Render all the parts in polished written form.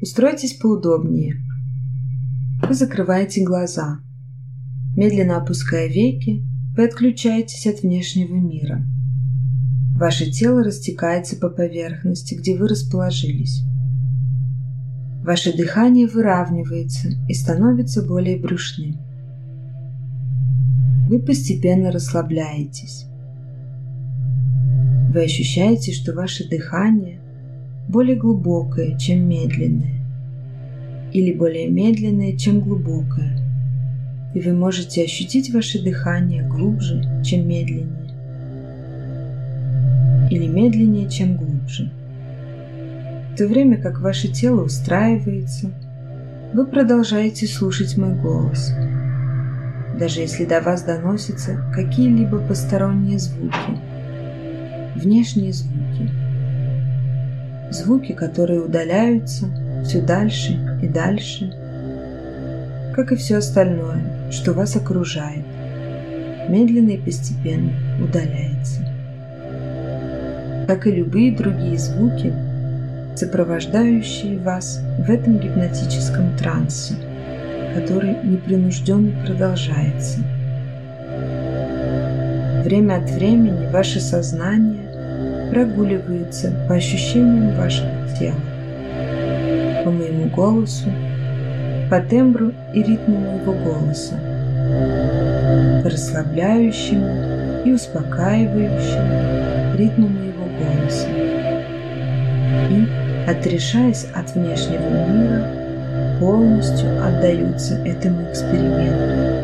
Устройтесь поудобнее. Вы закрываете глаза. Медленно опуская веки, вы отключаетесь от внешнего мира. Ваше тело растекается по поверхности, где вы расположились. Ваше дыхание выравнивается и становится более брюшным. Вы постепенно расслабляетесь. Вы ощущаете, что ваше дыхание более глубокое, чем медленное, или более медленное, чем глубокое, и вы можете ощутить ваше дыхание глубже, чем медленнее, или медленнее, чем глубже. В то время как ваше тело устраивается, вы продолжаете слушать мой голос, даже если до вас доносятся какие-либо посторонние звуки, внешние звуки, звуки, которые удаляются все дальше и дальше, как и все остальное, что вас окружает, медленно и постепенно удаляется. Как и любые другие звуки, сопровождающие вас в этом гипнотическом трансе, который непринужденно продолжается. Время от времени ваше сознание прогуливается по ощущениям вашего тела, по моему голосу, по тембру и ритму моего голоса, по расслабляющему и успокаивающему ритму моего голоса. И, отрешаясь от внешнего мира, полностью отдаются этому эксперименту.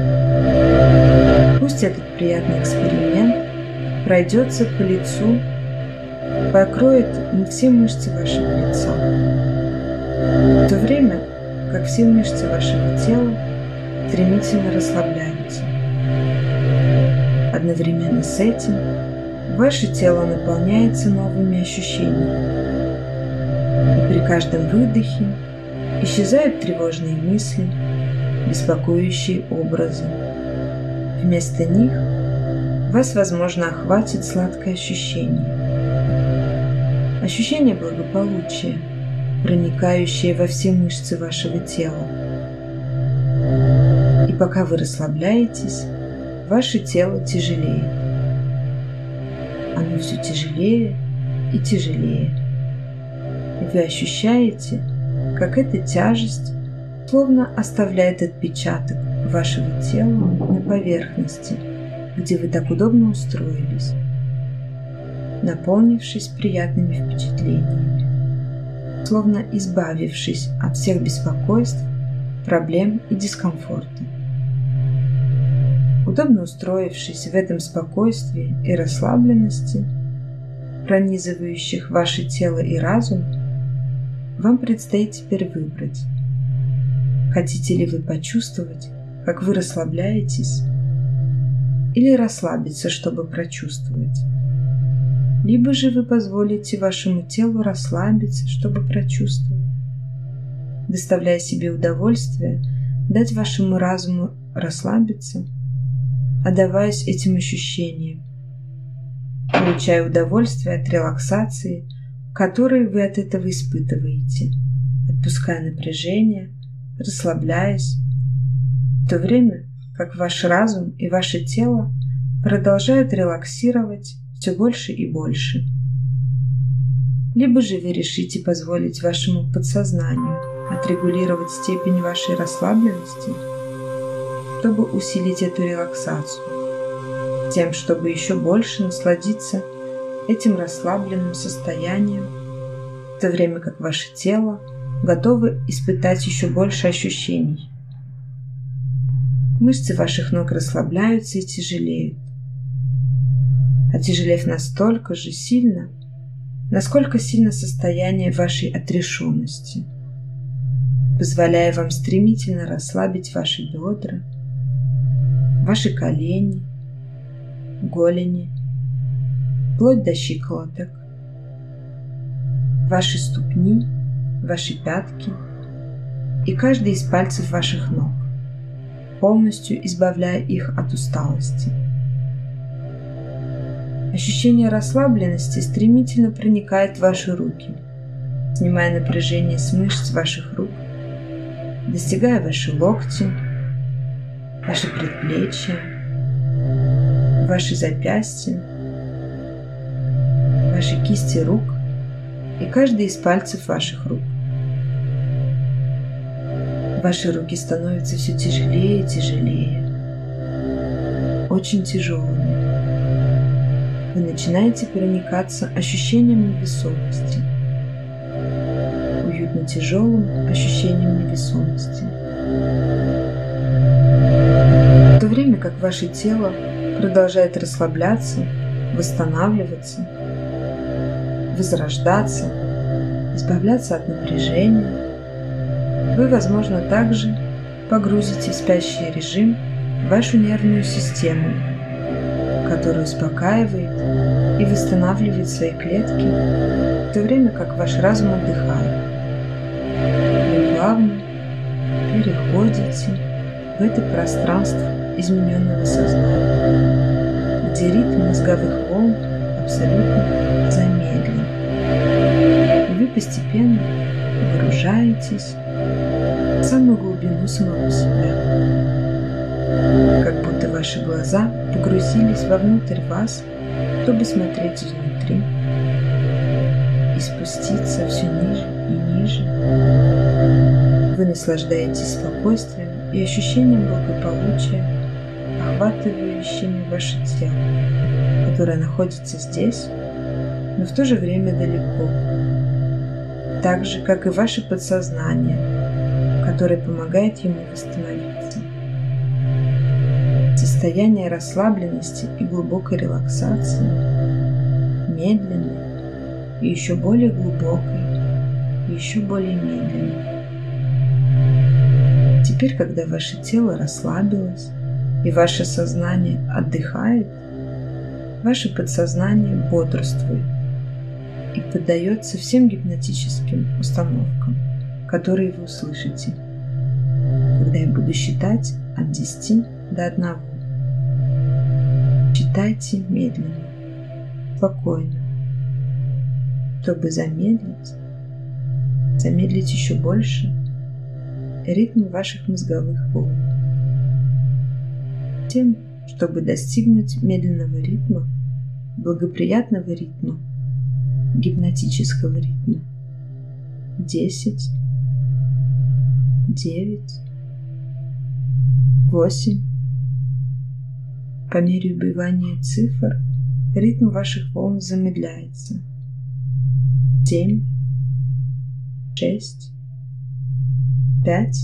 Пусть этот приятный эксперимент пройдется по лицу, покроет все мышцы вашего лица, в то время как все мышцы вашего тела стремительно расслабляются. Одновременно с этим ваше тело наполняется новыми ощущениями, и при каждом выдохе исчезают тревожные мысли, беспокоящие образы. Вместо них вас, возможно, охватит сладкое ощущение. Ощущение благополучия, проникающее во все мышцы вашего тела. И пока вы расслабляетесь, ваше тело тяжелеет. Оно все тяжелее и тяжелее. И вы ощущаете, как эта тяжесть словно оставляет отпечаток вашего тела на поверхности, где вы так удобно устроились, наполнившись приятными впечатлениями, словно избавившись от всех беспокойств, проблем и дискомфорта. Удобно устроившись в этом спокойствии и расслабленности, пронизывающих ваше тело и разум, вам предстоит теперь выбрать, хотите ли вы почувствовать, как вы расслабляетесь, или расслабиться, чтобы прочувствовать. Либо же вы позволите вашему телу расслабиться, чтобы прочувствовать, доставляя себе удовольствие, дать вашему разуму расслабиться, отдаваясь этим ощущениям, получая удовольствие от релаксации, которую вы от этого испытываете, отпуская напряжение, расслабляясь, в то время как ваш разум и ваше тело продолжают релаксировать все больше и больше. Либо же вы решите позволить вашему подсознанию отрегулировать степень вашей расслабленности, чтобы усилить эту релаксацию, тем, чтобы еще больше насладиться этим расслабленным состоянием, в то время как ваше тело готово испытать еще больше ощущений. Мышцы ваших ног расслабляются и тяжелеют, отяжелев настолько же сильно, насколько сильно состояние вашей отрешенности, позволяя вам стремительно расслабить ваши бедра, ваши колени, голени, вплоть до щиколоток, ваши ступни, ваши пятки и каждый из пальцев ваших ног, полностью избавляя их от усталости. Ощущение расслабленности стремительно проникает в ваши руки, снимая напряжение с мышц ваших рук, достигая ваши локти, ваши предплечья, ваши запястья, ваши кисти рук и каждый из пальцев ваших рук. Ваши руки становятся все тяжелее и тяжелее, очень тяжелыми. Вы начинаете проникаться ощущением невесомости, уютно тяжелым ощущением невесомости. В то время как ваше тело продолжает расслабляться, восстанавливаться, возрождаться, избавляться от напряжения, вы, возможно, также погрузите в спящий режим вашу нервную систему, которая успокаивает и восстанавливает свои клетки, в то время как ваш разум отдыхает. Вы плавно переходите в это пространство измененного сознания, где ритм мозговых волн абсолютно замедлен. И вы постепенно погружаетесь в самую глубину самого себя, как будто ваши глаза погрузились вовнутрь вас, чтобы смотреть изнутри и спуститься все ниже и ниже. Вы наслаждаетесь спокойствием и ощущением благополучия, охватывающими ваше тело, которое находится здесь, но в то же время далеко, так же, как и ваше подсознание, которое помогает ему восстановиться. Состояние расслабленности и глубокой релаксации, медленной и еще более глубокой, и еще более медленной. Теперь, когда ваше тело расслабилось и ваше сознание отдыхает, ваше подсознание бодрствует и поддается всем гипнотическим установкам, которые вы услышите, когда я буду считать от 10 до 1. Читайте медленно, спокойно, чтобы замедлить еще больше ритм ваших мозговых волн. Тем, чтобы достигнуть медленного ритма, благоприятного ритма, гипнотического ритма. 10, 9, 8. По мере убывания цифр ритм ваших волн замедляется. 7, 6, 5.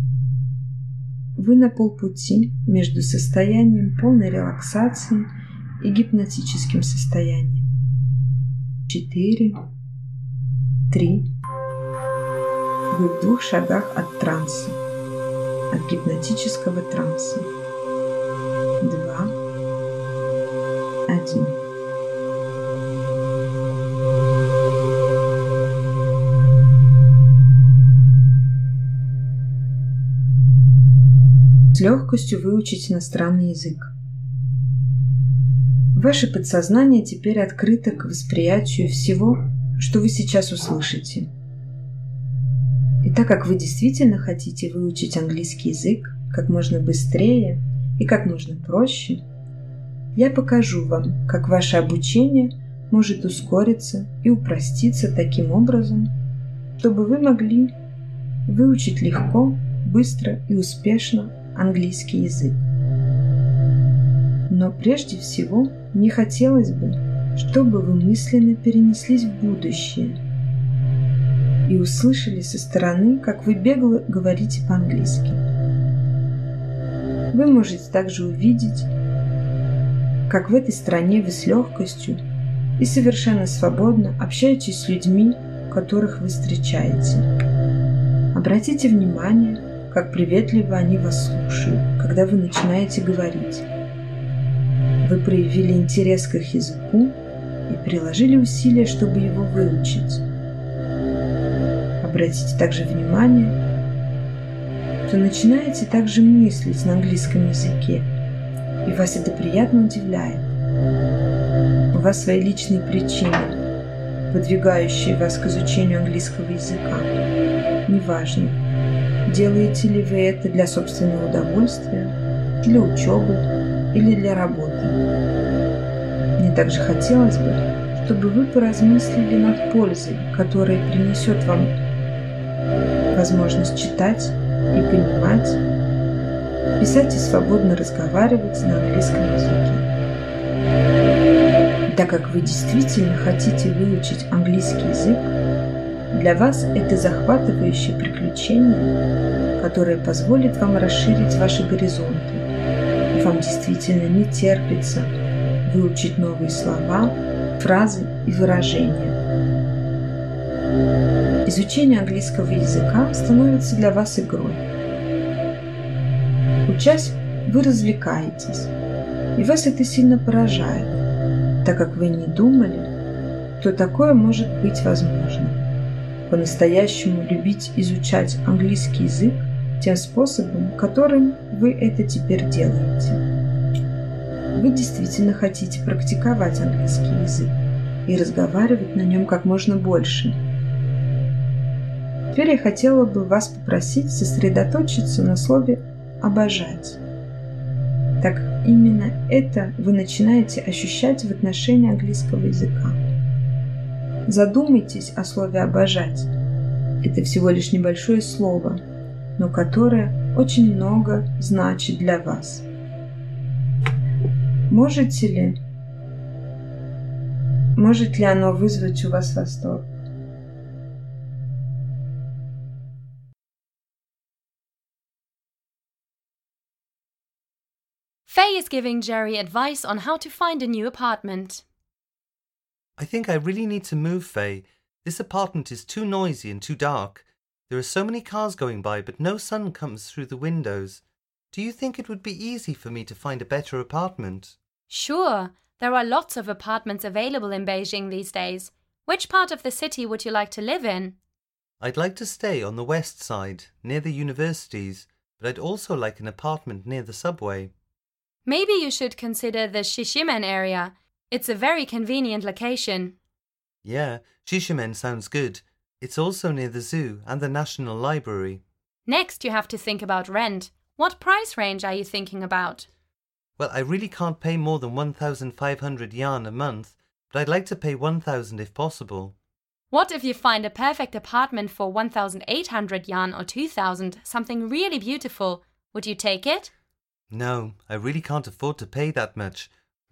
Вы на полпути между состоянием полной релаксации и гипнотическим состоянием. 4, 3. Вы в 2 шагах от транса, от гипнотического транса. 2, 1. С легкостью выучить иностранный язык. Ваше подсознание теперь открыто к восприятию всего, что вы сейчас услышите. И так как вы действительно хотите выучить английский язык как можно быстрее и как можно проще, я покажу вам, как ваше обучение может ускориться и упроститься таким образом, чтобы вы могли выучить легко, быстро и успешно английский язык. Но прежде всего мне хотелось бы, чтобы вы мысленно перенеслись в будущее и услышали со стороны, как вы бегло говорите по-английски. Вы можете также увидеть, как в этой стране вы с легкостью и совершенно свободно общаетесь с людьми, которых вы встречаете. Обратите внимание, как приветливо они вас слушают, когда вы начинаете говорить. Вы проявили интерес к их языку и приложили усилия, чтобы его выучить. Обратите также внимание, что начинаете также мыслить на английском языке, и вас это приятно удивляет. У вас свои личные причины, подвигающие вас к изучению английского языка. Неважно, делаете ли вы это для собственного удовольствия, для учебы или для работы. Мне также хотелось бы, чтобы вы поразмыслили над пользой, которая принесет вам возможность читать и понимать, писать и свободно разговаривать на английском языке. Так как вы действительно хотите выучить английский язык, для вас это захватывающее приключение, которое позволит вам расширить ваши горизонты, и вам действительно не терпится выучить новые слова, фразы и выражения. Изучение английского языка становится для вас игрой. Учась, вы развлекаетесь, и вас это сильно поражает, так как вы не думали, что такое может быть возможно. По-настоящему любить изучать английский язык тем способом, которым вы это теперь делаете. Вы действительно хотите практиковать английский язык и разговаривать на нем как можно больше. Теперь я хотела бы вас попросить сосредоточиться на слове «обожать». Так именно это вы начинаете ощущать в отношении английского языка. Задумайтесь о слове «обожать». Это всего лишь небольшое слово, но которое очень много значит для вас. Может ли оно вызвать у вас восторг? Faye is giving Jerry advice on how to find a new apartment. I think I really need to move, Faye. This apartment is too noisy and too dark. There are so many cars going by, but no sun comes through the windows. Do you think it would be easy for me to find a better apartment? Sure, there are lots of apartments available in Beijing these days. Which part of the city would you like to live in? I'd like to stay on the west side, near the universities, but I'd also like an apartment near the subway. Maybe you should consider the Shishimen area. It's a very convenient location. Yeah, Shishimen sounds good. It's also near the zoo and the National Library. Next, you have to think about rent. What price range are you thinking about? Well, I really can't pay more than 1,500 yuan a month, but I'd like to pay 1,000 if possible. What if you find a perfect apartment for 1,800 yuan or 2,000, something really beautiful? Would you take it? No, I really can't afford to pay that much.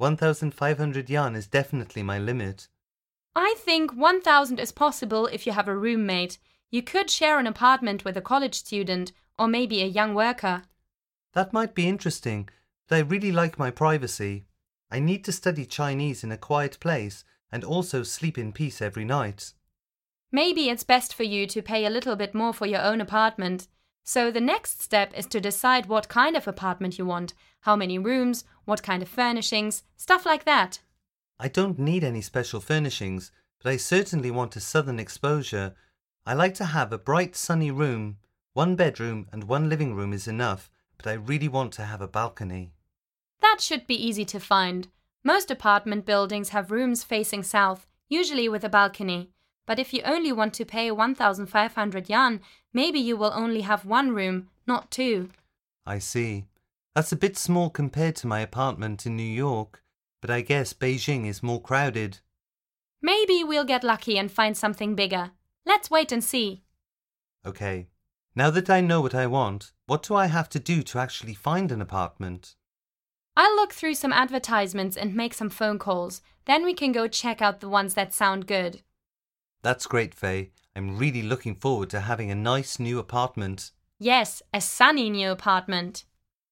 1,500 yuan is definitely my limit. I think 1,000 is possible if you have a roommate. You could share an apartment with a college student or maybe a young worker. That might be interesting, but I really like my privacy. I need to study Chinese in a quiet place and also sleep in peace every night. Maybe it's best for you to pay a little bit more for your own apartment. So the next step is to decide what kind of apartment you want, how many rooms, what kind of furnishings, stuff like that. I don't need any special furnishings, but I certainly want a southern exposure. I like to have a bright sunny room. 1 bedroom and 1 living room is enough, but I really want to have a balcony. That should be easy to find. Most apartment buildings have rooms facing south, usually with a balcony. But if you only want to pay 1,500 yuan, maybe you will only have 1 room, not 2. I see. That's a bit small compared to my apartment in New York, but I guess Beijing is more crowded. Maybe we'll get lucky and find something bigger. Let's wait and see. Okay. Now that I know what I want, what do I have to do to actually find an apartment? I'll look through some advertisements and make some phone calls. Then we can go check out the ones that sound good. That's great, Faye. I'm really looking forward to having a nice new apartment. Yes, a sunny new apartment.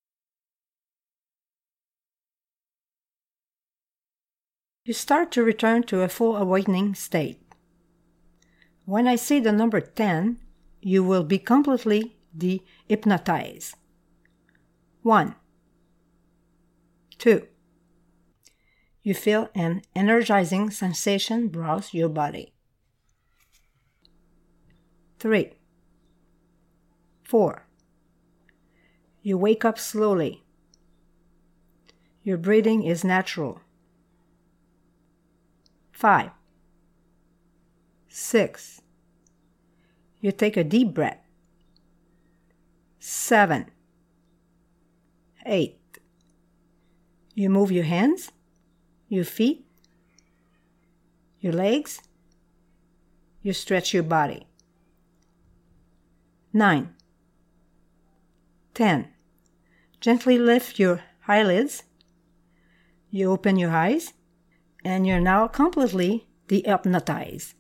You start to return to a full awakening state. When I say the number 10, you will be completely de-hypnotized. 1, 2. You feel an energizing sensation browse your body. 3, 4. You wake up slowly. Your breathing is natural. 5, 6. You take a deep breath. 7. 8. You move your hands, your feet, your legs. You stretch your body. 9. 10. Gently lift your eyelids. You open your eyes, and you're now completely dehypnotized.